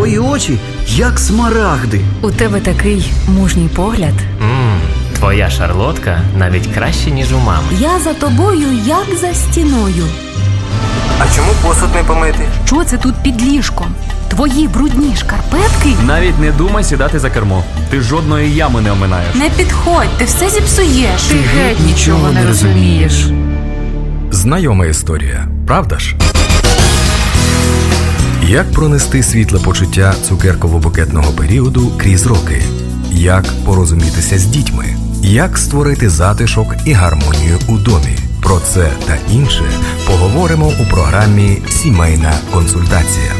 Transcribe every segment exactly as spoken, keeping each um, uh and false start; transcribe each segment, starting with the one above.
твої очі, як смарагди. У тебе такий мужній погляд. Ммм, твоя шарлотка навіть краще, ніж у мами. Я за тобою, як за стіною. А чому посуд не помити? Що це тут під ліжком? Твої брудні шкарпетки? Навіть не думай сідати за кермо. Ти жодної ями не оминаєш. Не підходь, ти все зіпсуєш. Ти геть нічого не розумієш. Знайома історія, правда ж? Як пронести світле почуття цукерково-букетного періоду крізь роки? Як порозумітися з дітьми? Як створити затишок і гармонію у домі? Про це та інше поговоримо у програмі «Сімейна консультація».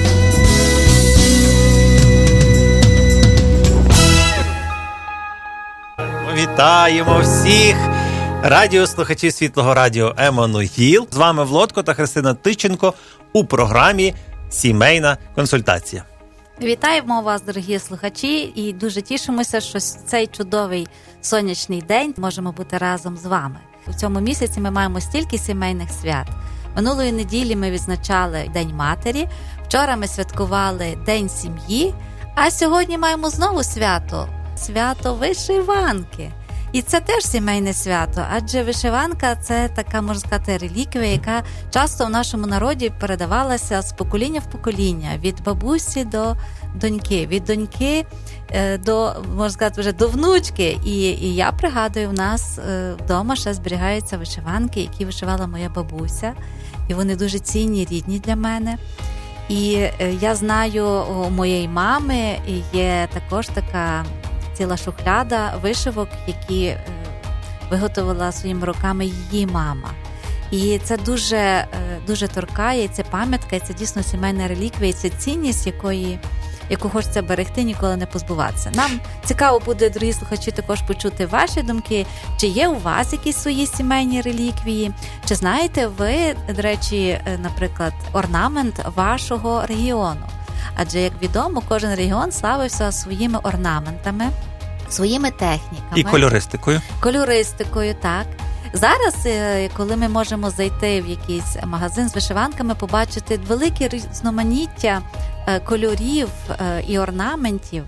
Вітаємо всіх радіослухачів Світлого радіо Еммануїл. З вами Володко та Христина Тиченко у програмі «Сімейна консультація». Вітаємо вас, дорогі слухачі, і дуже тішимося, що цей чудовий сонячний день можемо бути разом з вами. У цьому місяці ми маємо стільки сімейних свят. Минулої неділі ми відзначали День матері, вчора ми святкували День сім'ї, а сьогодні маємо знову свято – свято вишиванки. І це теж сімейне свято, адже вишиванка – це така, можна сказати, реліквія, яка часто в нашому народі передавалася з покоління в покоління, від бабусі до доньки, від доньки до, можна сказати, вже до внучки. І, і я пригадую, в нас вдома ще зберігаються вишиванки, які вишивала моя бабуся, і вони дуже цінні, рідні для мене. І я знаю, у моєї мами є також така ціла шухляда вишивок, які е, виготовила своїми руками її мама. І це дуже, е, дуже торкає, це пам'ятка, і це дійсно сімейна реліквія, і це цінність, якої, яку хочеться берегти, ніколи не позбуватися. Нам цікаво буде, дорогі слухачі, також почути ваші думки, чи є у вас якісь свої сімейні реліквії, чи знаєте ви, до речі, наприклад, орнамент вашого регіону. Адже, як відомо, кожен регіон славився своїми орнаментами, своїми техніками. І кольористикою. Кольористикою, так. Зараз, коли ми можемо зайти в якийсь магазин з вишиванками, побачити велике різноманіття кольорів і орнаментів,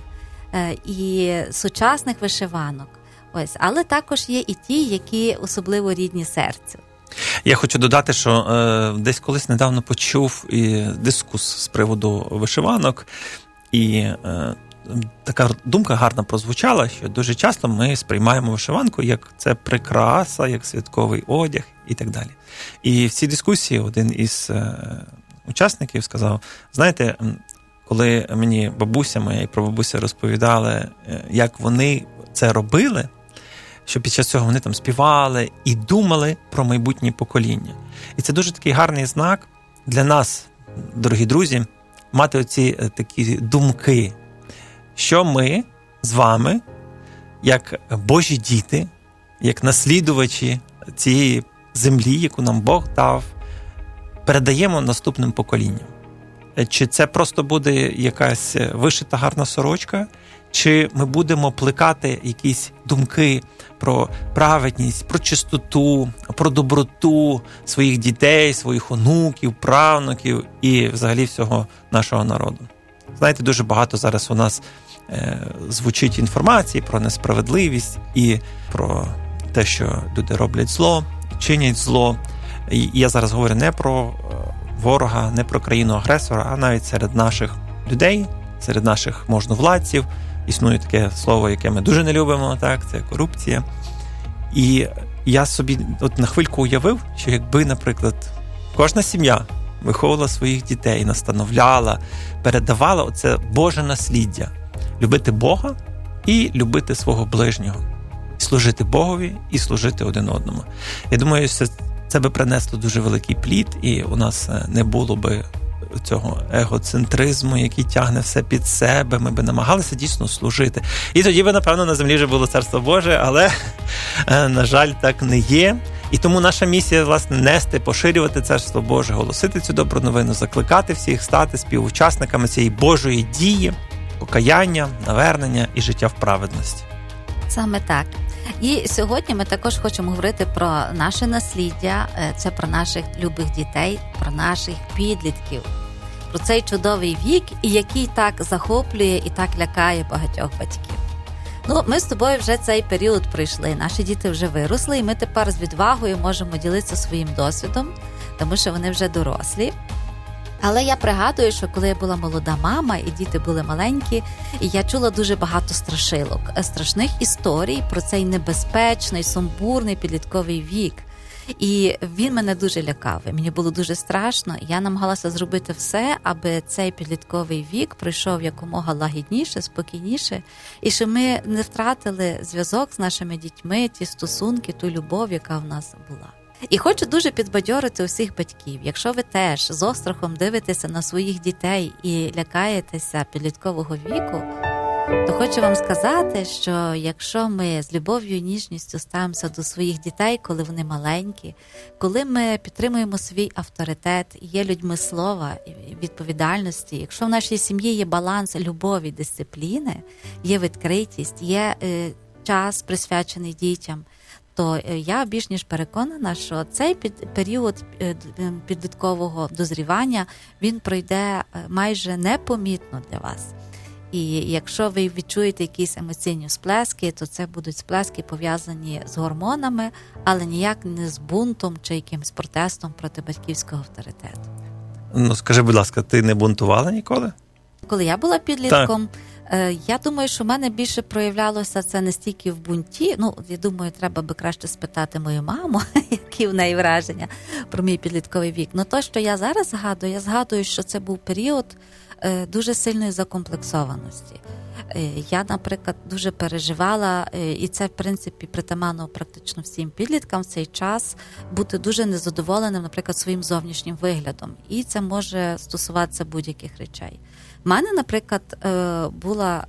і сучасних вишиванок. Ось. Але також є і ті, які особливо рідні серцю. Я хочу додати, що е, десь колись недавно почув і дискус з приводу вишиванок, і е, така думка гарно прозвучала, що дуже часто ми сприймаємо вишиванку як це прикраса, як святковий одяг і так далі. І в цій дискусії один із е, учасників сказав, знаєте, коли мені бабуся моя і прабабуся розповідали, як вони це робили, що під час цього вони там співали і думали про майбутнє покоління. І це дуже такий гарний знак для нас, дорогі друзі, мати оці такі думки, що ми з вами, як Божі діти, як наслідувачі цієї землі, яку нам Бог дав, передаємо наступним поколінням. Чи це просто буде якась вишита гарна сорочка, чи ми будемо плекати якісь думки про праведність, про чистоту, про доброту своїх дітей, своїх онуків, правнуків і взагалі всього нашого народу. Знаєте, дуже багато зараз у нас е, звучить інформації про несправедливість і про те, що люди роблять зло, чинять зло. І я зараз говорю не про ворога, не про країну-агресора, а навіть серед наших людей, серед наших можновладців. Існує таке слово, яке ми дуже не любимо, так, це корупція. І я собі от на хвильку уявив, що якби, наприклад, кожна сім'я виховувала своїх дітей, настановляла, передавала оце Боже насліддя. Любити Бога і любити свого ближнього. Служити Богові і служити один одному. Я думаю, що це би принесло дуже великий плід, і у нас не було би цього егоцентризму, який тягне все під себе, ми би намагалися дійсно служити. І тоді би, напевно, на землі вже було Царство Боже, але, на жаль, так не є. І тому наша місія, власне, нести, поширювати Царство Боже, голосити цю добру новину, закликати всіх стати співучасниками цієї Божої дії, покаяння, навернення і життя в праведності. Саме так. І сьогодні ми також хочемо говорити про наше насліддя, це про наших любих дітей, про наших підлітків, про цей чудовий вік, і який так захоплює і так лякає багатьох батьків. Ну, ми з тобою вже цей період пройшли, наші діти вже виросли, і ми тепер з відвагою можемо ділитися своїм досвідом, тому що вони вже дорослі. Але я пригадую, що коли я була молода мама, і діти були маленькі, і я чула дуже багато страшилок, страшних історій про цей небезпечний, сумбурний підлітковий вік. І він мене дуже лякав, і мені було дуже страшно. Я намагалася зробити все, аби цей підлітковий вік пройшов якомога лагідніше, спокійніше, і щоб ми не втратили зв'язок з нашими дітьми, ті стосунки, ту любов, яка в нас була. І хочу дуже підбадьорити усіх батьків, якщо ви теж з острахом дивитеся на своїх дітей і лякаєтеся підліткового віку, то хочу вам сказати, що якщо ми з любов'ю і ніжністю ставимося до своїх дітей, коли вони маленькі, коли ми підтримуємо свій авторитет, є людьми слова і відповідальності, якщо в нашій сім'ї є баланс любові, дисципліни, є відкритість, є е, час присвячений дітям, то я більш ніж переконана, що цей період підліткового дозрівання, він пройде майже непомітно для вас. І якщо ви відчуєте якісь емоційні сплески, то це будуть сплески пов'язані з гормонами, але ніяк не з бунтом чи якимось протестом проти батьківського авторитету. Ну, скажи, будь ласка, ти не бунтувала ніколи? Коли я була підлітком, так. Я думаю, що в мене більше проявлялося це не стільки в бунті. Ну, я думаю, треба би краще спитати мою маму, які в неї враження про мій підлітковий вік. Ну, то, що я зараз згадую, я згадую, що це був період дуже сильної закомплексованості. Я, наприклад, дуже переживала, і це, в принципі, притаманно практично всім підліткам в цей час, бути дуже незадоволеним, наприклад, своїм зовнішнім виглядом. І це може стосуватися будь-яких речей. В мене, наприклад, була,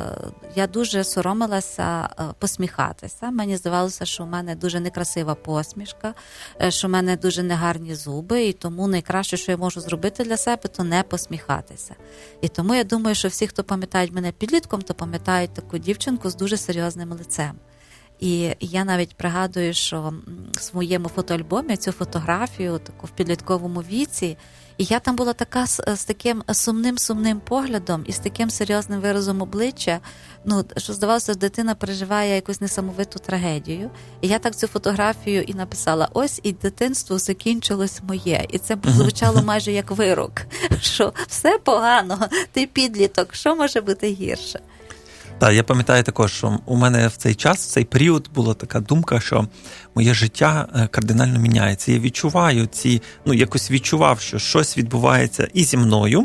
я дуже соромилася посміхатися. Мені здавалося, що в мене дуже некрасива посмішка, що в мене дуже негарні зуби, і тому найкраще, що я можу зробити для себе, то не посміхатися. І тому я думаю, що всі, хто пам'ятають мене підлітком, то пам'ятають таку дівчинку з дуже серйозним лицем. І я навіть пригадую, що в своєму фотоальбомі цю фотографію таку в підлітковому віці, і я там була така з, з таким сумним-сумним поглядом і з таким серйозним виразом обличчя, ну, що здавалося, що дитина переживає якусь несамовиту трагедію. І я так цю фотографію і написала: ось і дитинство закінчилось моє. І це звучало майже як вирок, що все погано, ти підліток, що може бути гірше? Так, я пам'ятаю також, що у мене в цей час, в цей період була така думка, що моє життя кардинально міняється. Я відчуваю ці, ну, якось відчував, що щось відбувається і зі мною,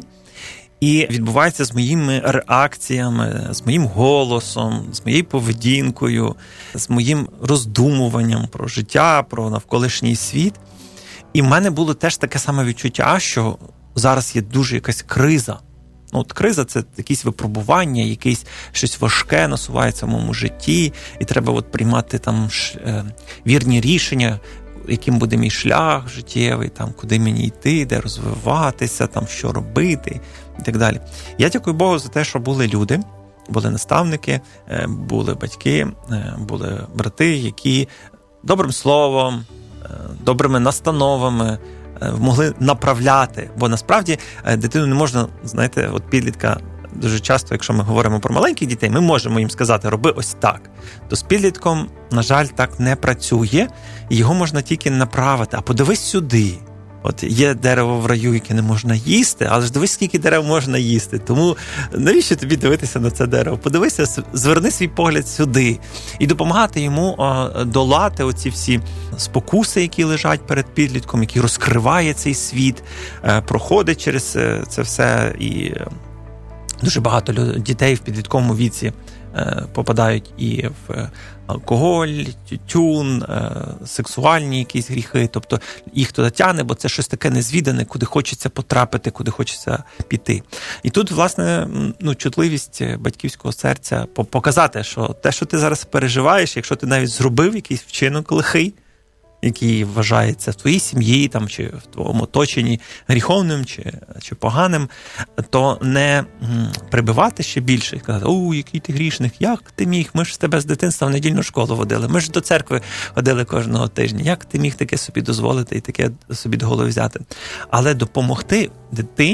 і відбувається з моїми реакціями, з моїм голосом, з моєю поведінкою, з моїм роздумуванням про життя, про навколишній світ. І в мене було теж таке саме відчуття, що зараз є дуже якась криза. Ну, от криза – це якісь випробування, якесь щось важке насувається в моєму житті, і треба от приймати там ш, е, вірні рішення, яким буде мій шлях життєвий, там, куди мені йти, де розвиватися, там, що робити і так далі. Я дякую Богу за те, що були люди, були наставники, е, були батьки, е, були брати, які добрим словом, е, добрими настановами могли направляти, бо насправді дитину не можна, знаєте, от підлітка дуже часто, якщо ми говоримо про маленьких дітей, ми можемо їм сказати: роби ось так. То з підлітком, на жаль, так не працює, і його можна тільки направити. А подивись сюди. От є дерево в раю, яке не можна їсти, але ж дивись, скільки дерев можна їсти. Тому навіщо тобі дивитися на це дерево? Подивися, зверни свій погляд сюди. І допомагати йому долати оці всі спокуси, які лежать перед підлітком, який розкриває цей світ, проходить через це все. І дуже багато дітей в підлітковому віці попадають і в алкоголь, тютюн, сексуальні якісь гріхи, тобто їх туди тягне, бо це щось таке незвідане, куди хочеться потрапити, куди хочеться піти. І тут, власне, ну, чутливість батьківського серця показати, що те, що ти зараз переживаєш, якщо ти навіть зробив якийсь вчинок лихий, який вважається в твоїй сім'ї там, чи в твоєму оточенні гріховним чи, чи поганим, то не прибивати ще більше і казати: «О, який ти грішник, як ти міг? Ми ж тебе з дитинства в недільну школу водили, ми ж до церкви ходили кожного тижня, як ти міг таке собі дозволити і таке собі до голови взяти?» Але допомогти дитині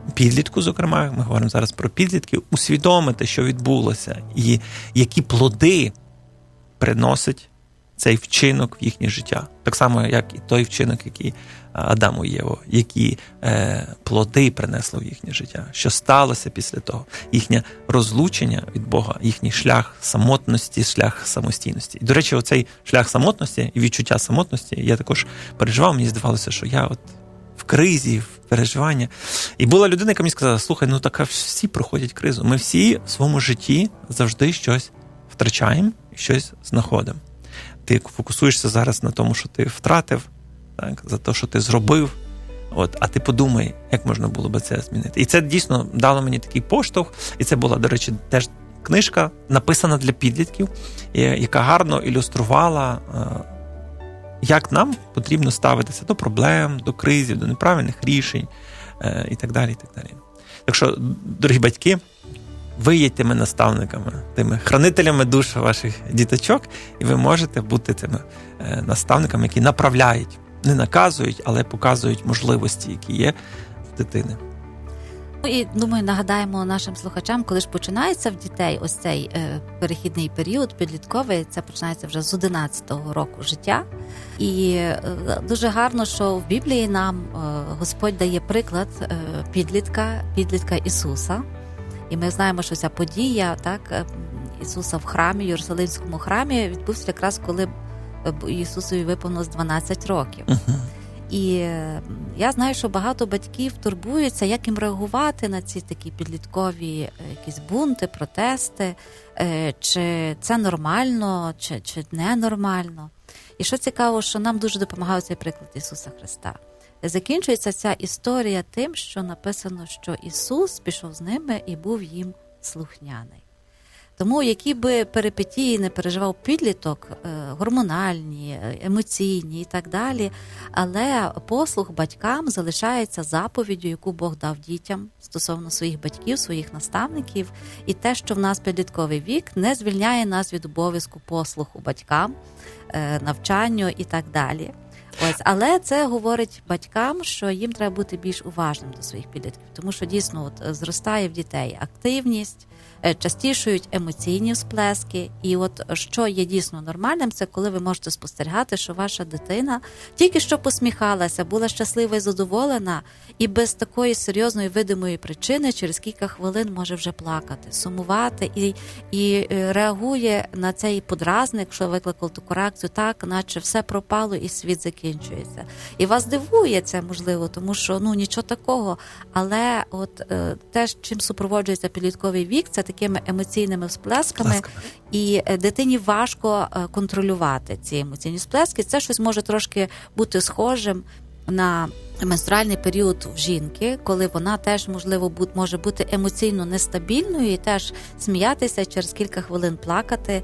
підлітку, зокрема, ми говоримо зараз про підлітків, усвідомити, що відбулося, і які плоди приносить цей вчинок в їхнє життя. Так само, як і той вчинок, який Адаму і Єву, які е, плоди принесло в їхнє життя, що сталося після того, їхнє розлучення від Бога, їхній шлях самотності, шлях самостійності. І, до речі, оцей шлях самотності і відчуття самотності я також переживав, мені здавалося, що я от в кризі, в переживанні. І була людина, яка мені сказала, слухай, ну так всі проходять кризу. Ми всі в своєму житті завжди щось втрачаємо і щось знаходимо. Ти фокусуєшся зараз на тому, що ти втратив, так, за те, що ти зробив. От, а ти подумай, як можна було би це змінити. І це дійсно дало мені такий поштовх. І це була, до речі, теж книжка, написана для підлітків, яка гарно ілюструвала, як нам потрібно ставитися до проблем, до кризів, до неправильних рішень і так далі. І так далі. Так що, дорогі батьки, ви є тими наставниками, тими хранителями душ ваших діточок, і ви можете бути тими наставниками, які направляють, не наказують, але показують можливості, які є в дитини. І, думаю, нагадаємо нашим слухачам, коли ж починається в дітей ось цей е, перехідний період, підлітковий, це починається вже з одинадцятого року життя. І е, дуже гарно, що в Біблії нам е, Господь дає приклад е, підлітка, підлітка Ісуса. І ми знаємо, що ця подія, так, Ісуса в храмі, Єрусалимському храмі, відбувся якраз, коли Ісусові виповнилось дванадцять років. Uh-huh. І я знаю, що багато батьків турбуються, як їм реагувати на ці такі підліткові якісь бунти, протести, чи це нормально, чи, чи ненормально. І що цікаво, що нам дуже допомагає цей приклад Ісуса Христа. Закінчується ця історія тим, що написано, що Ісус пішов з ними і був їм слухняний. Тому, які би перипетії не переживав підліток, гормональні, емоційні і так далі, але послух батькам залишається заповіддю, яку Бог дав дітям стосовно своїх батьків, своїх наставників, і те, що в нас підлітковий вік, не звільняє нас від обов'язку послуху батькам, навчанню і так далі. Ось, але це говорить батькам, що їм треба бути більш уважним до своїх підлітків, тому що дійсно от, зростає в дітей активність, частішують емоційні сплески, і от що є дійсно нормальним, це коли ви можете спостерігати, що ваша дитина тільки що посміхалася, була щаслива і задоволена, і без такої серйозної видимої причини через кілька хвилин може вже плакати, сумувати, і, і реагує на цей подразник, що викликав таку реакцію, так, наче все пропало і світ закінчується. І вас дивує це, можливо, тому що, ну, нічого такого, але от е, те, чим супроводжується підлітковий вік, це такими емоційними всплесками, Сплесками. І дитині важко контролювати ці емоційні всплески. Це щось може трошки бути схожим на менструальний період в жінки, коли вона теж, можливо, може бути емоційно нестабільною і теж сміятися, через кілька хвилин плакати.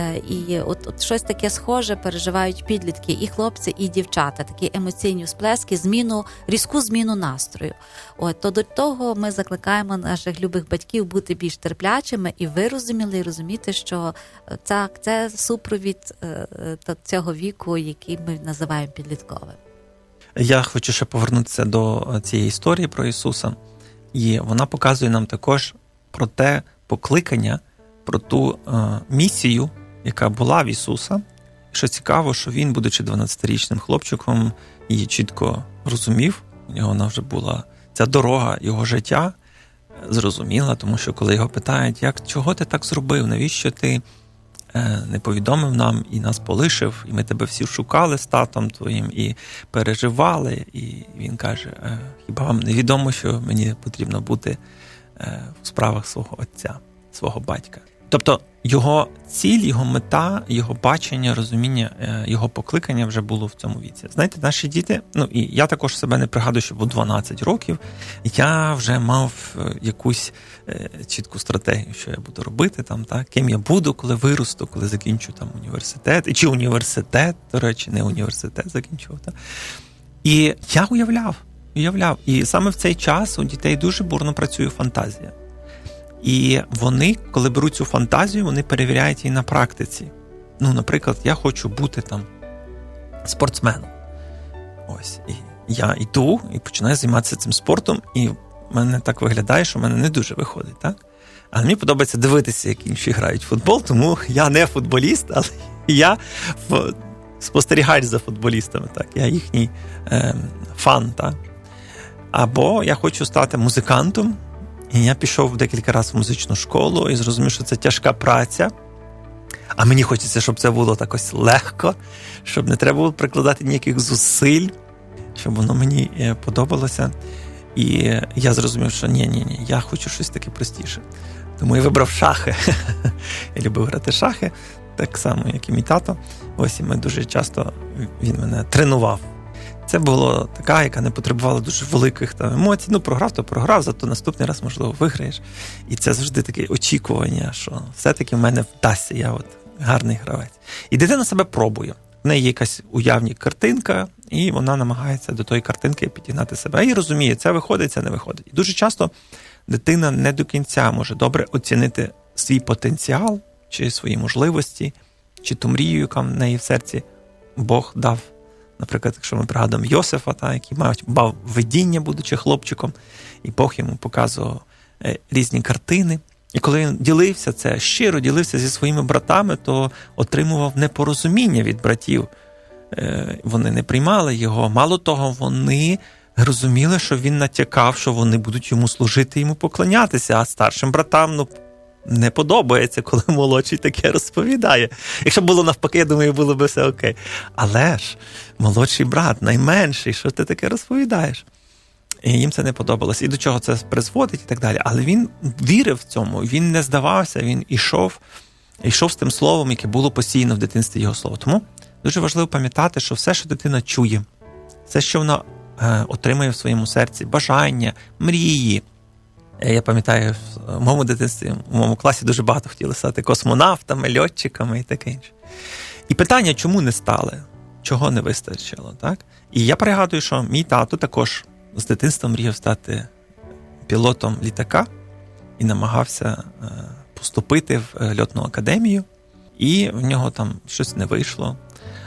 І от, от щось таке схоже переживають підлітки, і хлопці, і дівчата, такі емоційні всплески, зміну, різку зміну настрою. От, то до того ми закликаємо наших любих батьків бути більш терплячими і вирозуміли, і розуміти, що це, це супровід цього віку, який ми називаємо підлітковим. Я хочу ще повернутися до цієї історії про Ісуса. І вона показує нам також про те покликання, про ту е, місію, яка була в Ісуса. Що цікаво, що він, будучи дванадцятирічним хлопчиком, її чітко розумів. У нього вона вже була ця дорога його життя зрозуміла, тому що коли його питають, як, чого ти так зробив, навіщо ти не повідомив нам і нас полишив, і ми тебе всі шукали з татом твоїм і переживали. І він каже, хіба вам не відомо, що мені потрібно бути в справах свого отця, свого батька. Тобто його ціль, його мета, його бачення, розуміння, його покликання вже було в цьому віці. Знаєте, наші діти, ну і я також себе не пригадую, що в дванадцять років я вже мав якусь е, чітку стратегію, що я буду робити там, так, ким я буду, коли виросту, коли закінчу там університет, і чи університет, до речі, не університет закінчував, так. І я уявляв, уявляв. І саме в цей час у дітей дуже бурно працює фантазія. І вони, коли беруть цю фантазію, вони перевіряють її на практиці. Ну, наприклад, я хочу бути там спортсменом. Ось. І я йду і починаю займатися цим спортом, і в мене так виглядає, що в мене не дуже виходить, так? Але мені подобається дивитися, як інші грають в футбол, тому я не футболіст, але я спостерігач за футболістами, так? Я їхній е, фан, так? Або я хочу стати музикантом, і я пішов декілька разів в музичну школу і зрозумів, що це тяжка праця, а мені хочеться, щоб це було так ось легко, щоб не треба було прикладати ніяких зусиль, щоб воно мені подобалося. І я зрозумів, що ні-ні-ні, я хочу щось таке простіше. Тому я вибрав шахи. Я любив грати шахи, так само, як і мій тато. Ось і ми дуже часто, він мене тренував. Це було така, яка не потребувала дуже великих там емоцій. Ну, програв, то програв, зато наступний раз, можливо, виграєш. І це завжди таке очікування, що все-таки в мене вдасться, я от гарний гравець. І дитина себе пробує. В неї є якась уявна картинка, і вона намагається до тої картинки підігнати себе. І розуміє, це виходить, це не виходить. І дуже часто дитина не до кінця може добре оцінити свій потенціал, чи свої можливості, чи ту мрію, яка в неї в серці Бог дав. Наприклад, якщо ми пригадуємо Йосифа, та, який мав видіння, будучи хлопчиком, і Бог йому показував е, різні картини. І коли він ділився це, щиро ділився зі своїми братами, то отримував непорозуміння від братів. Е, вони не приймали його. Мало того, вони розуміли, що він натякав, що вони будуть йому служити, йому поклонятися, а старшим братам, ну, не подобається, коли молодший таке розповідає. Якщо було навпаки, я думаю, було б все окей. Але ж молодший брат, найменший, що ти таке розповідаєш? І їм це не подобалось. І до чого це призводить, і так далі. Але він вірив в цьому, він не здавався, він ішов, ішов з тим словом, яке було постійно в дитинстві його слово. Тому дуже важливо пам'ятати, що все, що дитина чує, все, що вона е, отримує в своєму серці, бажання, мрії. Я пам'ятаю, в моєму дитинстві, в моєму класі дуже багато хотіли стати космонавтами, льотчиками і таке інше. І питання, чому не стали? Чого не вистачило, так? І я пригадую, що мій тато також з дитинства мріяв стати пілотом літака і намагався поступити в льотну академію, і в нього там щось не вийшло.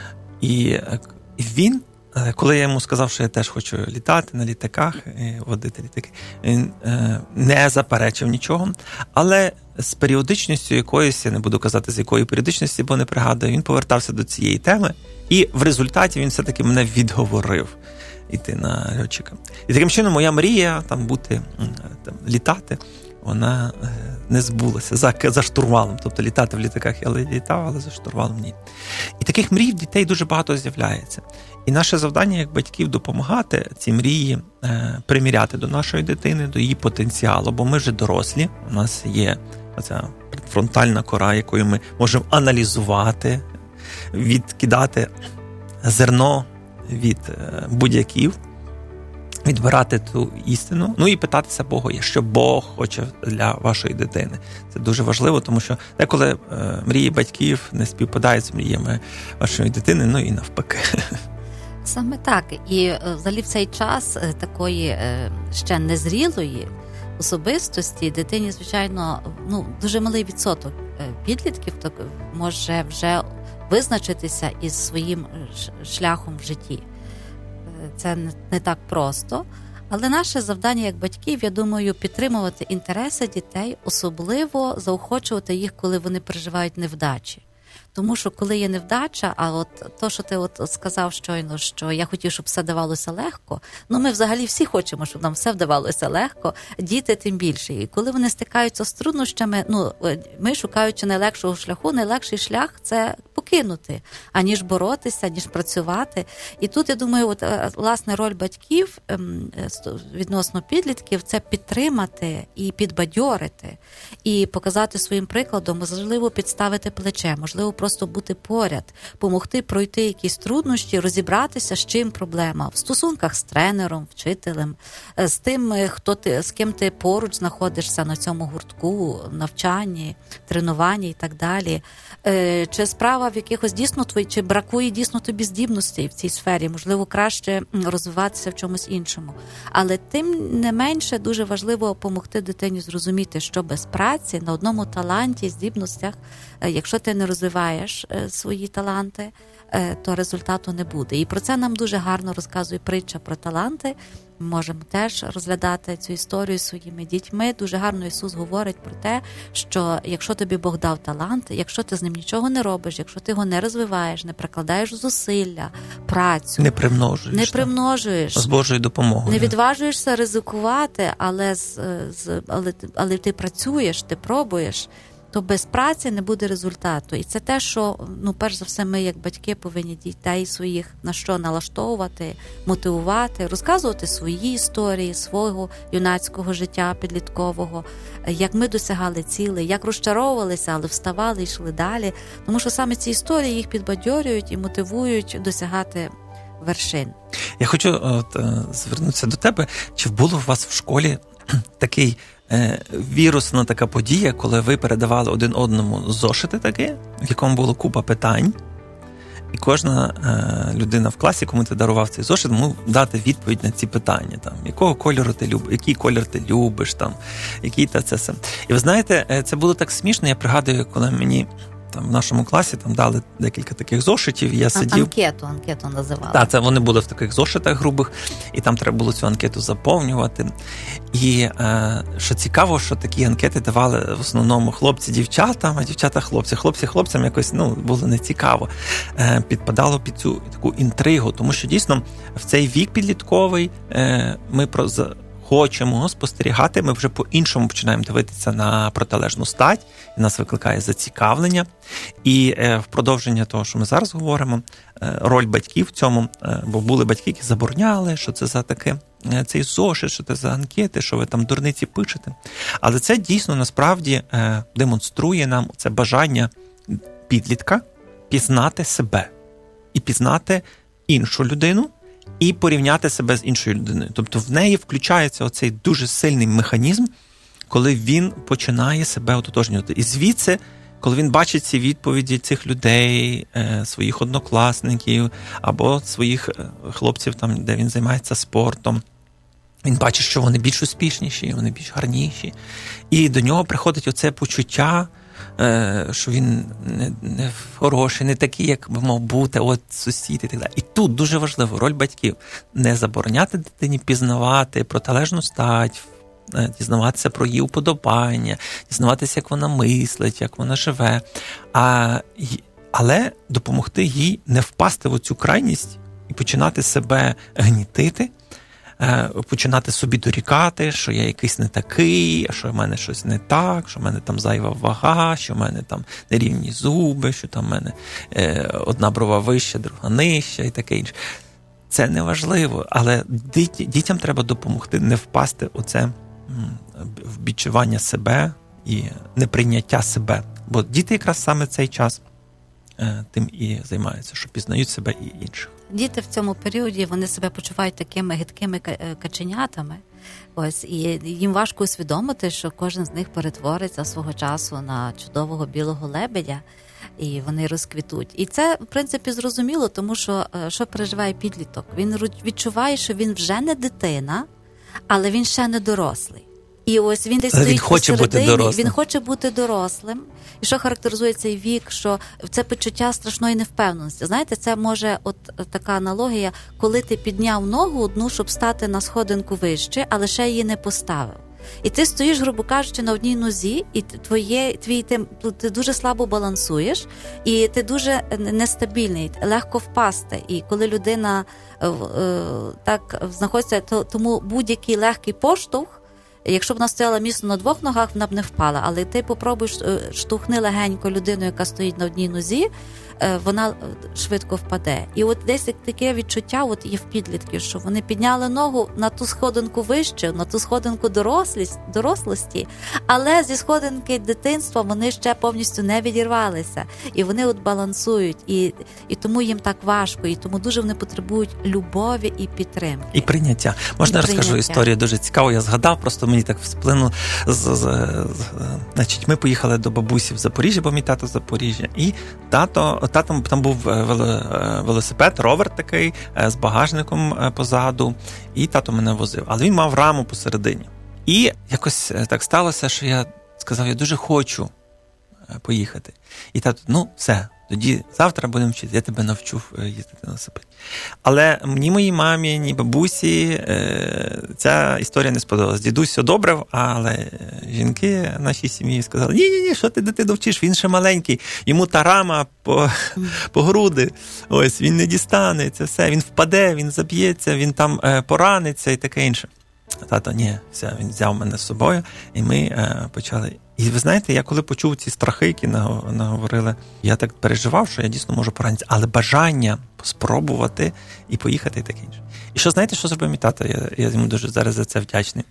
І він, коли я йому сказав, що я теж хочу літати на літаках, водити літаки, він не заперечив нічого, але з періодичністю якоюсь, я не буду казати, з якої періодичності, бо не пригадую, він повертався до цієї теми, і в результаті він все-таки мене відговорив іти на льотчика. І таким чином моя мрія там бути, там, літати, вона не збулася за, за штурвалом. Тобто літати в літаках я літав, але за штурвалом ні. І таких мрій в дітей дуже багато з'являється. І наше завдання як батьків допомагати ці мрії е, приміряти до нашої дитини, до її потенціалу. Бо ми вже дорослі, у нас є оця фронтальна кора, якою ми можемо аналізувати, відкидати зерно від е, будь-яків, відбирати ту істину, ну і питатися Бога, що Бог хоче для вашої дитини. Це дуже важливо, тому що деколи е, мрії батьків не співпадають з мріями вашої дитини, ну і навпаки. Саме так. І взагалі в цей час такої ще незрілої особистості дитині, звичайно, ну, дуже малий відсоток підлітків так, може вже визначитися із своїм шляхом в житті. Це не так просто. Але наше завдання як батьків, я думаю, підтримувати інтереси дітей, особливо заохочувати їх, коли вони переживають невдачі. Тому що коли є невдача, а от то, що ти от сказав щойно, що я хотів, щоб все давалося легко, ну ми взагалі всі хочемо, щоб нам все вдавалося легко, діти тим більше. І коли вони стикаються з труднощами, ну ми, шукаючи найлегшого шляху, найлегший шлях – це покинути, аніж боротися, ніж працювати. І тут, я думаю, от, власне, роль батьків відносно підлітків – це підтримати і підбадьорити, і показати своїм прикладом, можливо, підставити плече, можливо, просто бути поряд, помогти пройти якісь труднощі, розібратися, з чим проблема. В стосунках з тренером, вчителем, з тим, хто ти, з ким ти поруч знаходишся на цьому гуртку, навчанні, тренуванні і так далі. Чи справа в якихось дійсно твої, чи бракує дійсно тобі здібностей в цій сфері, можливо, краще розвиватися в чомусь іншому. Але тим не менше дуже важливо допомогти дитині зрозуміти, що без праці на одному таланті, здібностях, якщо ти не розвиваєш свої таланти, то результату не буде. І про це нам дуже гарно розказує притча про таланти, Ми можемо теж розглядати цю історію зі своїми дітьми. Дуже гарно Ісус говорить про те, що якщо тобі Бог дав талант, якщо ти з ним нічого не робиш, якщо ти його не розвиваєш, не прикладаєш зусилля, працю, Не примножуєш. не так. примножуєш, З Божою допомогою. не відважуєшся ризикувати, але, з, з, але, але ти працюєш, ти пробуєш, то без праці не буде результату. І це те, що, ну, перш за все, ми, як батьки, повинні дітей своїх на що налаштовувати, мотивувати, розказувати свої історії, свого юнацького життя підліткового, як ми досягали цілей, як розчаровувалися, але вставали і йшли далі. Тому що саме ці історії їх підбадьорюють і мотивують досягати вершин. Я хочу от, звернутися до тебе. Чи було у вас в школі такий е, вірусна така подія, коли ви передавали один одному зошити таке, в якому було купа питань, і кожна е, людина в класі, кому ти дарував цей зошит, мав дати відповідь на ці питання. Там, якого кольору ти любиш, який колір ти любиш, там, який та це все. І ви знаєте, це було так смішно, я пригадую, коли мені там в нашому класі там дали декілька таких зошитів, і я сидів. Анкету, анкету називали. Так, це вони були в таких зошитах грубих, і там треба було цю анкету заповнювати. І е, що цікаво, що такі анкети давали в основному хлопці дівчатам, а дівчата хлопці. Хлопці хлопцям якось, ну, було нецікаво. Е, підпадало під цю таку інтригу, тому що дійсно в цей вік підлітковий е, ми про хочемо спостерігати, ми вже по-іншому починаємо дивитися на протилежну стать, і нас викликає зацікавлення. І е, в продовження того, що ми зараз говоримо, е, роль батьків в цьому, е, бо були батьки, які забороняли, що це за таке, е, цей зошит, що це за анкети, що ви там дурниці пишете. Але це дійсно насправді е, демонструє нам це бажання підлітка пізнати себе і пізнати іншу людину, і порівняти себе з іншою людиною. Тобто в неї включається оцей дуже сильний механізм, коли він починає себе ототожнювати. І звідси, коли він бачить ці відповіді цих людей, своїх однокласників, або своїх хлопців, там, де він займається спортом, він бачить, що вони більш успішніші, вони більш гарніші. І до нього приходить оце почуття, що він не, не хороший, не такий, як би мав бути, от сусід і так далі. І тут дуже важливо роль батьків не забороняти дитині пізнавати протилежну стать, дізнаватися про її уподобання, дізнаватися, як вона мислить, як вона живе, а, але допомогти їй не впасти в оцю крайність і починати себе гнітити, починати собі дорікати, що я якийсь не такий, що в мене щось не так, що в мене там зайва вага, що в мене там нерівні зуби, що там в мене е, одна брова вища, друга нижча і таке інше. Це не важливо, але діт, дітям треба допомогти не впасти у це в відчування себе і неприйняття себе. Бо діти якраз саме цей час е, тим і займаються, що пізнають себе і інших. Діти в цьому періоді, вони себе почувають такими гидкими каченятами. Ось, і їм важко усвідомити, що кожен з них перетвориться свого часу на чудового білого лебедя, і вони розквітуть. І це, в принципі, зрозуміло, тому що, що переживає підліток. Він відчуває, що він вже не дитина, але він ще не дорослий. І ось він десь але стоїть він хоче посередині, бути дорослим. Він хоче бути дорослим. І що характеризує цей вік, що це почуття страшної невпевненості. Знаєте, це може от така аналогія, коли ти підняв ногу одну, щоб стати на сходинку вище, але ще її не поставив. І ти стоїш, грубо кажучи, на одній нозі, і твоє, твій, ти, ти дуже слабо балансуєш, і ти дуже нестабільний, легко впасти. І коли людина е, е, так знаходиться, то тому будь-який легкий поштовх, якщо б вона стояла міцно на двох ногах, вона б не впала. Але ти попробуєш штовхни легенько людину, яка стоїть на одній нозі, вона швидко впаде. І от десь таке відчуття от є в підлітків, що вони підняли ногу на ту сходинку вище, на ту сходинку дорослість, дорослості, але зі сходинки дитинства вони ще повністю не відірвалися. І вони от балансують. І, і тому їм так важко, і тому дуже вони потребують любові і підтримки. І прийняття. Можна я розкажу історію дуже цікаву, я згадав, просто мені так всплинуло. З, з, з, значить, ми поїхали до бабусі в Запоріжжя, бо мій тато з Запоріжжя, і тато, татом там був велосипед, ровер такий, з багажником позаду, і тато мене возив. Але він мав раму посередині. І якось так сталося, що я сказав, я дуже хочу поїхати. І тато, ну, все, тоді завтра будемо вчити, я тебе навчу їздити на велосипеді. Але ні моїй мамі, ні бабусі ця історія не сподобалась. Дідусь одобрив, але жінки нашій сім'ї сказали, ні-ні-ні, що ти дитину вчиш, він ще маленький, йому та рама по, по груди, ось, він не дістане, це все, він впаде, він заб'ється, він там пораниться і таке інше. Тато, ні, все, він взяв мене з собою, і ми е, почали. І ви знаєте, я коли почув ці страхи, які наговорили, я так переживав, що я дійсно можу поранитися, але бажання спробувати і поїхати і таке інше. І що, знаєте, що зробив мій тато? Я, я йому дуже зараз за це вдячний.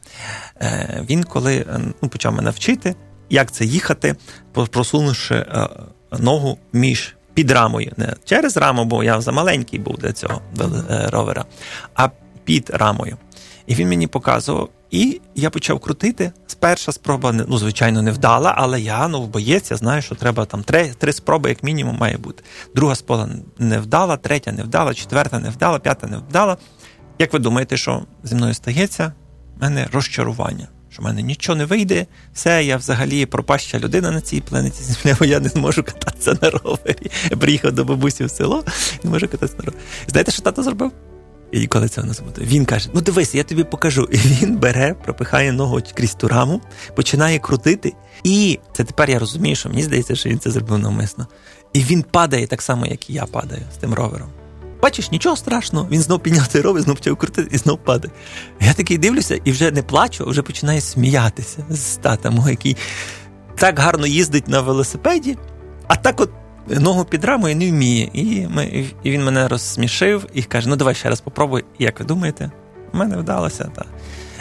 Е, він коли ну, почав мене вчити, як це їхати, просунувши е, ногу між під рамою. Не через раму, бо я замаленький був для цього е, ровера, а під рамою. І він мені показував, і я почав крутити. Перша спроба, ну, звичайно, не вдала, але я, ну, боєць, я знаю, що треба там три, три спроби, як мінімум, має бути. Друга спроба не вдала, третя не вдала, четверта не вдала, п'ята не вдала. Як ви думаєте, що зі мною стається? У мене розчарування, що в мене нічого не вийде, все, я взагалі пропаща людина на цій планеті Земля, бо я не зможу кататися на ровері. Я приїхав до бабусі в село, не можу кататися на ровері. Знаєте, що тато зробив? І коли це воно буде? Він каже, ну дивись, я тобі покажу. І він бере, пропихає ногу крізь ту раму, починає крутити. І це тепер я розумію, що мені здається, що він це зробив навмисно. І він падає так само, як і я падаю з тим ровером. Бачиш, нічого страшного. Він знов підняв цей ровер, знов почав крутити і знов падає. Я такий дивлюся і вже не плачу, а вже починаю сміятися з тата мого, який так гарно їздить на велосипеді, а так от ногу під рамою не вміє. І, ми, і він мене розсмішив і каже, ну давай ще раз попробуй. І як ви думаєте? У мене вдалося. Та.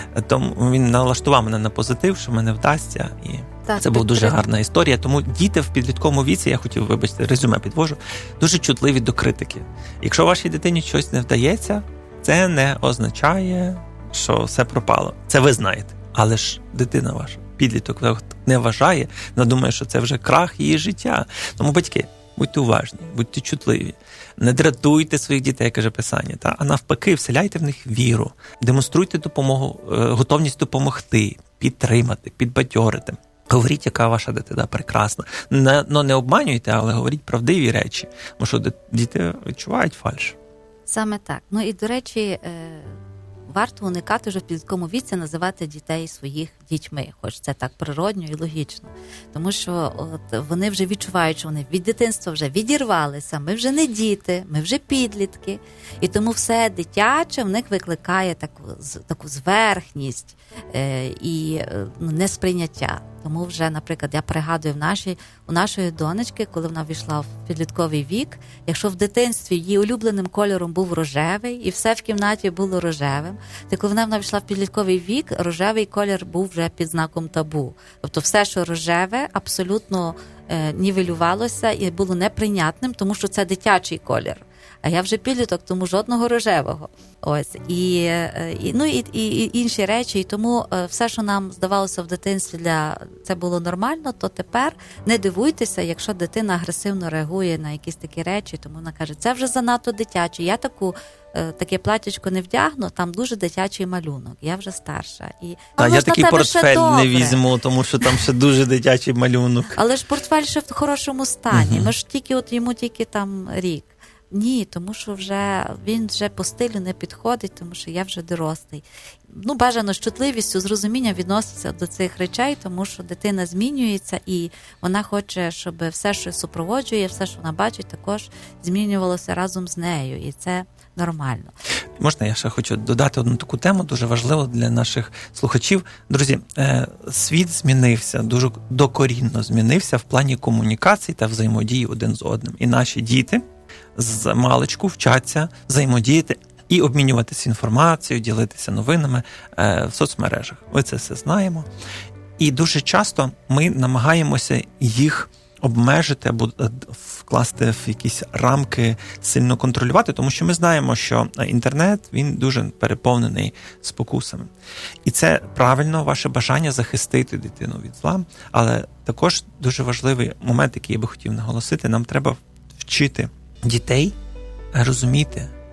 Тому він налаштував мене на позитив, що в мене вдасться. І так, це була дуже гарна історія. Тому діти в підлітковому віці, я хотів, вибачте, резюме підвожу, дуже чутливі до критики. Якщо вашій дитині щось не вдається, це не означає, що все пропало. Це ви знаєте. Але ж дитина ваша, підліток не вважає, вона думає, що це вже крах її життя. Тому, батьки, будьте уважні, будьте чутливі, не дратуйте своїх дітей, каже Писання, та? А навпаки, вселяйте в них віру, демонструйте допомогу, готовність допомогти, підтримати, підбадьорити. Говоріть, яка ваша дитина прекрасна. Не, ну, не обманюйте, але говоріть правдиві речі, тому що діти відчувають фальш. Саме так. Ну і, до речі, варто уникати вже в підлітковому віці називати дітей своїх дітьми, хоч це так природньо і логічно. Тому що от вони вже відчувають, що вони від дитинства вже відірвалися, ми вже не діти, ми вже підлітки. І тому все дитяче в них викликає таку, таку зверхність е, і ну, несприйняття. Тому вже, наприклад, я пригадую в нашій, у нашої донечки, коли вона війшла в підлітковий вік, якщо в дитинстві її улюбленим кольором був рожевий, і все в кімнаті було рожевим, то коли вона війшла в підлітковий вік, рожевий колір був вже під знаком табу. Тобто все, що рожеве, абсолютно е, нівелювалося і було неприйнятним, тому що це дитячий колір. А я вже підліток, тому жодного рожевого. Ось. І, і, ну, і, і, і інші речі. І тому все, що нам здавалося в дитинстві, для це було нормально, то тепер не дивуйтеся, якщо дитина агресивно реагує на якісь такі речі, тому вона каже, це вже занадто дитяче. Я таку, таке платячко не вдягну, там дуже дитячий малюнок, я вже старша. І, а я такий портфель не візьму, тому що там ще дуже дитячий малюнок. Але ж портфель ще в хорошому стані, угу. Ми ж тільки, от йому тільки там рік. Ні, тому що вже він вже по стилю не підходить, тому що я вже дорослий. Ну, бажано з чутливістю, з розумінням відноситься до цих речей, тому що дитина змінюється і вона хоче, щоб все, що супроводжує, все, що вона бачить, також змінювалося разом з нею. І це нормально. Можна, я ще хочу додати одну таку тему, дуже важливу для наших слухачів. Друзі, світ змінився, дуже докорінно змінився в плані комунікацій та взаємодії один з одним. І наші діти з маличку вчаться взаємодіяти і обмінюватися інформацією, ділитися новинами е, в соцмережах. Ми це все знаємо. І дуже часто ми намагаємося їх обмежити або вкласти в якісь рамки, сильно контролювати, тому що ми знаємо, що інтернет, він дуже переповнений спокусами. І це правильно, ваше бажання захистити дитину від зла, але також дуже важливий момент, який я би хотів наголосити, нам треба вчити дітей розуміти,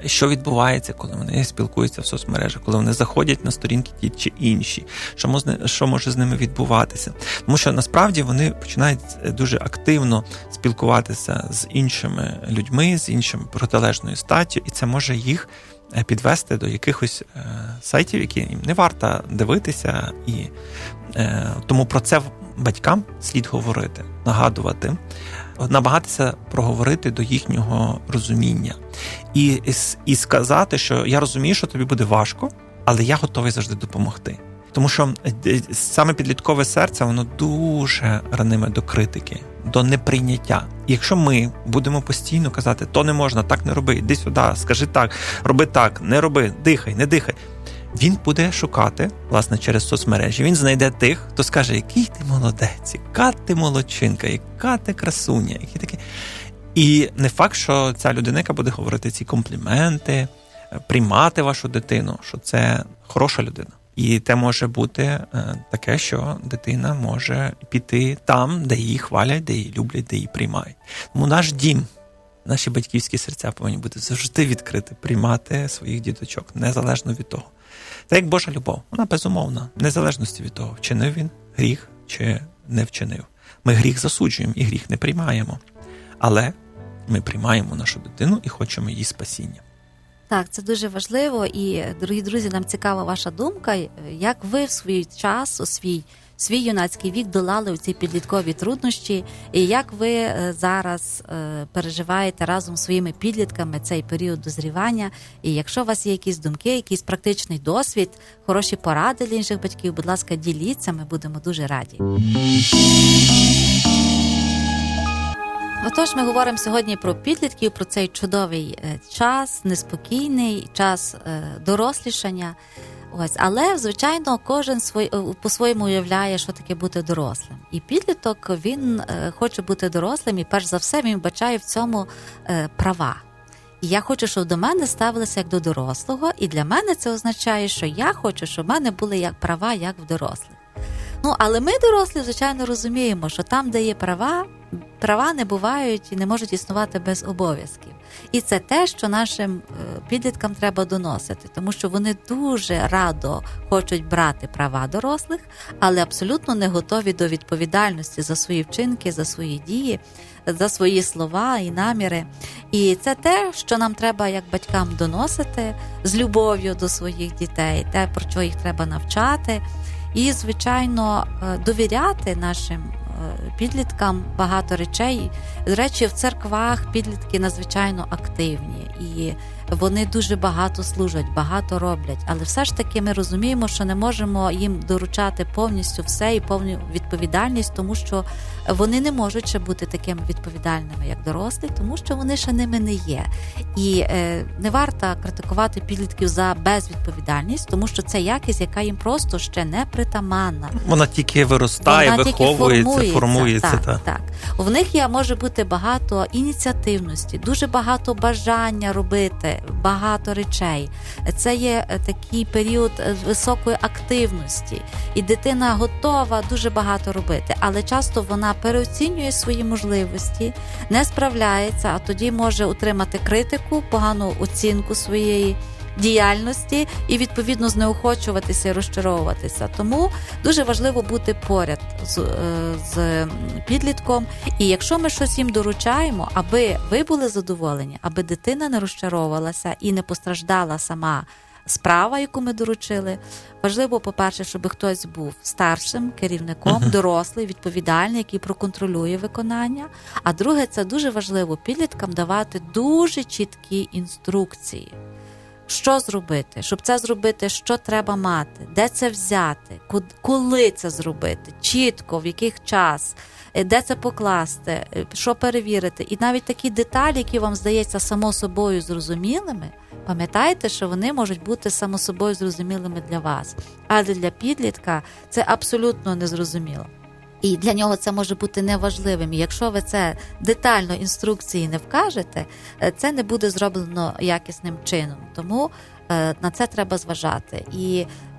що відбувається, коли вони спілкуються в соцмережах, коли вони заходять на сторінки ті чи інші, що може, що може з ними відбуватися. Тому що насправді вони починають дуже активно спілкуватися з іншими людьми, з іншими протилежною статтю, і це може їх підвести до якихось е, сайтів, які їм не варто дивитися, і е, тому про це батькам слід говорити, нагадувати, намагатися проговорити до їхнього розуміння. І, і сказати, що я розумію, що тобі буде важко, але я готовий завжди допомогти. Тому що саме підліткове серце, воно дуже раниме до критики, до неприйняття. І якщо ми будемо постійно казати, то не можна, так не роби, іди сюди, скажи так, роби так, не роби, дихай, не дихай, він буде шукати, власне, через соцмережі, він знайде тих, хто скаже, який ти молодець, яка ти молодчинка, яка ти красуня, які такі. І не факт, що ця людина, яка буде говорити ці компліменти, приймати вашу дитину, що це хороша людина. І те може бути е, таке, що дитина може піти там, де її хвалять, де її люблять, де її приймають. Тому наш дім, наші батьківські серця повинні бути завжди відкриті, приймати своїх діточок, незалежно від того. Та як Божа любов, вона безумовна, незалежності від того, вчинив він гріх чи не вчинив. Ми гріх засуджуємо і гріх не приймаємо. Але ми приймаємо нашу дитину і хочемо її спасіння. Так, це дуже важливо, і, дорогі друзі, нам цікава ваша думка, як ви в свій час, у свій, свій юнацький вік долали у ці підліткові труднощі, і як ви зараз е, переживаєте разом з своїми підлітками цей період дозрівання, і якщо у вас є якісь думки, якийсь практичний досвід, хороші поради для інших батьків, будь ласка, діліться, ми будемо дуже раді. Отож, ми говоримо сьогодні про підлітків, про цей чудовий час, неспокійний час дорослішання. Ось, але, звичайно, кожен свій, по-своєму уявляє, що таке бути дорослим. І підліток, він хоче бути дорослим, і перш за все він бачає в цьому права. І я хочу, щоб до мене ставилися як до дорослого, і для мене це означає, що я хочу, щоб в мене були як права, як в дорослих. Ну, але ми, дорослі, звичайно, розуміємо, що там, де є права, права не бувають і не можуть існувати без обов'язків. І це те, що нашим підліткам треба доносити, тому що вони дуже радо хочуть брати права дорослих, але абсолютно не готові до відповідальності за свої вчинки, за свої дії, за свої слова і наміри. І це те, що нам треба як батькам доносити з любов'ю до своїх дітей, те, про що їх треба навчати. І, звичайно, довіряти нашим підліткам багато речей. До речі, в церквах підлітки надзвичайно активні, і вони дуже багато служать, багато роблять. Але все ж таки ми розуміємо, що не можемо їм доручати повністю все і повну відповідальність, тому що вони не можуть ще бути такими відповідальними, як дорослі, тому що вони ще ними не є. І е, не варто критикувати підлітків за безвідповідальність, тому що це якість, яка їм просто ще не притаманна. Вона тільки виростає, Вона виховується, тільки формується. Так, та. так. У них є, може бути багато ініціативності, дуже багато бажання робити, багато речей. Це є такий період високої активності. І дитина готова дуже багато робити, але часто вона переоцінює свої можливості, не справляється, а тоді може отримати критику, погану оцінку своєї діяльності і, відповідно, знеохочуватися і розчаровуватися. Тому дуже важливо бути поряд з, з підлітком. І якщо ми щось їм доручаємо, аби ви були задоволені, аби дитина не розчаровувалася і не постраждала сама справа, яку ми доручили, важливо, по-перше, щоб хтось був старшим керівником, uh-huh. дорослий, відповідальний, який проконтролює виконання. А друге, це дуже важливо підліткам давати дуже чіткі інструкції. Що зробити? Щоб це зробити, що треба мати? Де це взяти? Коли це зробити? Чітко, в яких час? Де це покласти? Що перевірити? І навіть такі деталі, які вам здається само собою зрозумілими, пам'ятайте, що вони можуть бути само собою зрозумілими для вас. Але для підлітка це абсолютно незрозуміло. І для нього це може бути неважливим. І якщо ви це детально інструкції не вкажете, це не буде зроблено якісним чином. Тому на це треба зважати. І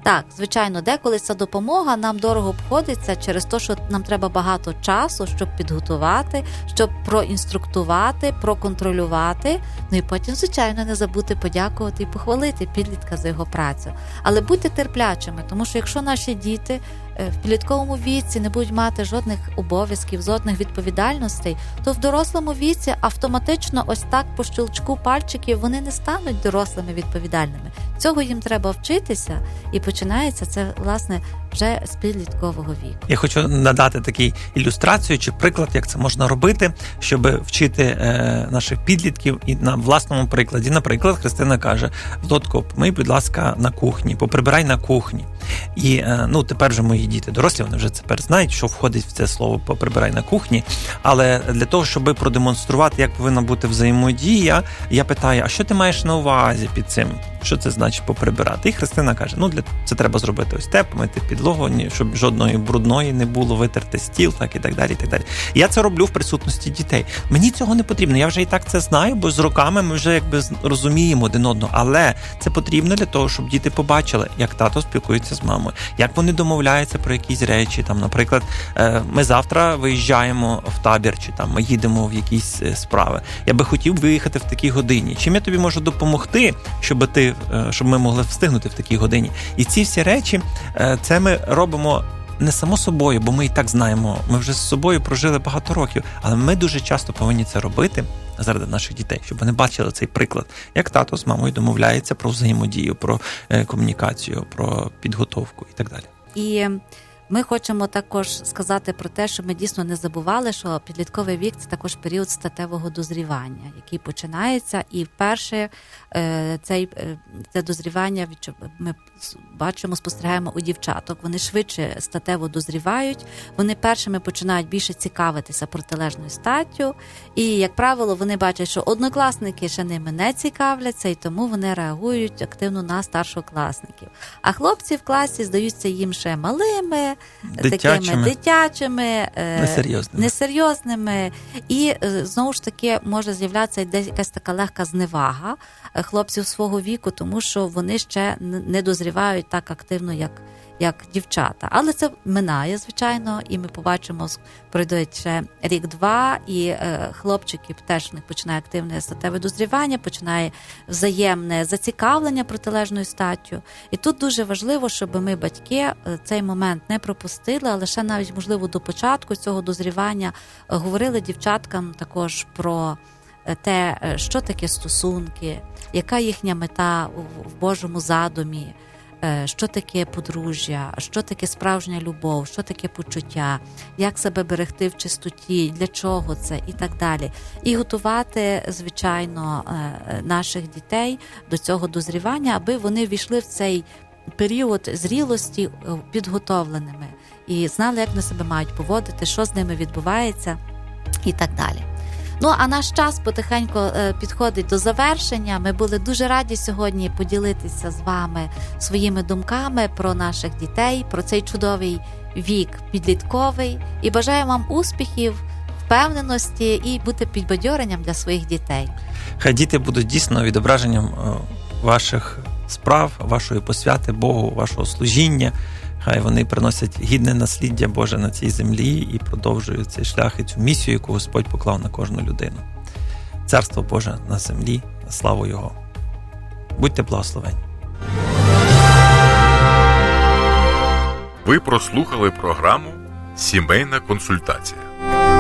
Так, звичайно, деколи ця допомога нам дорого обходиться через те, що нам треба багато часу, щоб підготувати, щоб проінструктувати, проконтролювати. Ну і потім, звичайно, не забути подякувати і похвалити підлітка за його працю. Але будьте терплячими, тому що якщо наші діти в підлітковому віці не будуть мати жодних обов'язків, жодних відповідальностей, то в дорослому віці автоматично ось так по щелчку пальчиків вони не стануть дорослими відповідальними. Цього їм треба вчитися, і починається це, власне, вже з підліткового віку. Я хочу надати таку ілюстрацію чи приклад, як це можна робити, щоб вчити е, наших підлітків і на власному прикладі. Наприклад, Христина каже: Володко, помий, будь ласка, на кухні, поприбирай на кухні. І е, ну, тепер вже мої діти дорослі, вони вже тепер знають, що входить в це слово «поприбирай на кухні». Але для того, щоб продемонструвати, як повинна бути взаємодія, я питаю: а що ти маєш на увазі під цим? Що це значить поприбирати? І Христина каже: ну, для це треба зробити ось те, помити підлогу, щоб жодної брудної не було, витерти стіл, так і так далі, і так далі. Я це роблю в присутності дітей. Мені цього не потрібно, я вже і так це знаю, бо з роками ми вже якби розуміємо один одного. Але це потрібно для того, щоб діти побачили, як тато спілкується з мамою, як вони домовляються про якісь речі. Там, наприклад, ми завтра виїжджаємо в табір, чи там ми їдемо в якісь справи. Я би хотів виїхати в такій годині. Чим я тобі можу допомогти, щоб ти, щоб ми могли встигнути в такій годині? І ці всі речі, це ми робимо не само собою, бо ми і так знаємо, ми вже з собою прожили багато років, але ми дуже часто повинні це робити заради наших дітей, щоб вони бачили цей приклад, як тато з мамою домовляється про взаємодію, про комунікацію, про підготовку і так далі. І ми хочемо також сказати про те, що ми дійсно не забували, що підлітковий вік – це також період статевого дозрівання, який починається, і вперше цей, це дозрівання ми бачимо, спостерігаємо у дівчаток. Вони швидше статево дозрівають, вони першими починають більше цікавитися протилежною статтю, і, як правило, вони бачать, що однокласники ще ними не цікавляться, і тому вони реагують активно на старшокласників. А хлопці в класі здаються їм ще малими, дитячими, такими дитячими, несерйозними. несерйозними. І, знову ж таки, може з'являтися десь якась така легка зневага хлопців свого віку, тому що вони ще не дозрівають так активно, як, як дівчата. Але це минає, звичайно, і ми побачимо, пройде ще рік-два, і е, хлопчиків теж в них починає активне статеве дозрівання, починає взаємне зацікавлення протилежною статтю. І тут дуже важливо, щоб ми, батьки, цей момент не пропустили, а лише навіть, можливо, до початку цього дозрівання говорили дівчаткам також про те, що таке стосунки, яка їхня мета в Божому задумі, що таке подружжя, що таке справжня любов, що таке почуття, як себе берегти в чистоті, для чого це і так далі. І готувати, звичайно, наших дітей до цього дозрівання, аби вони ввійшли в цей період зрілості підготовленими і знали, як вони себе мають поводити, що з ними відбувається і так далі. Ну, а наш час потихеньку підходить до завершення. Ми були дуже раді сьогодні поділитися з вами своїми думками про наших дітей, про цей чудовий вік підлітковий. І бажаю вам успіхів, впевненості і бути підбадьоренням для своїх дітей. Хай діти будуть дійсно відображенням ваших справ, вашої посвяти Богу, вашого служіння. Хай вони приносять гідне насліддя Боже на цій землі і продовжують цей шлях і цю місію, яку Господь поклав на кожну людину. Царство Боже на землі, на славу Його. Будьте благословені. Ви прослухали програму «Сімейна консультація».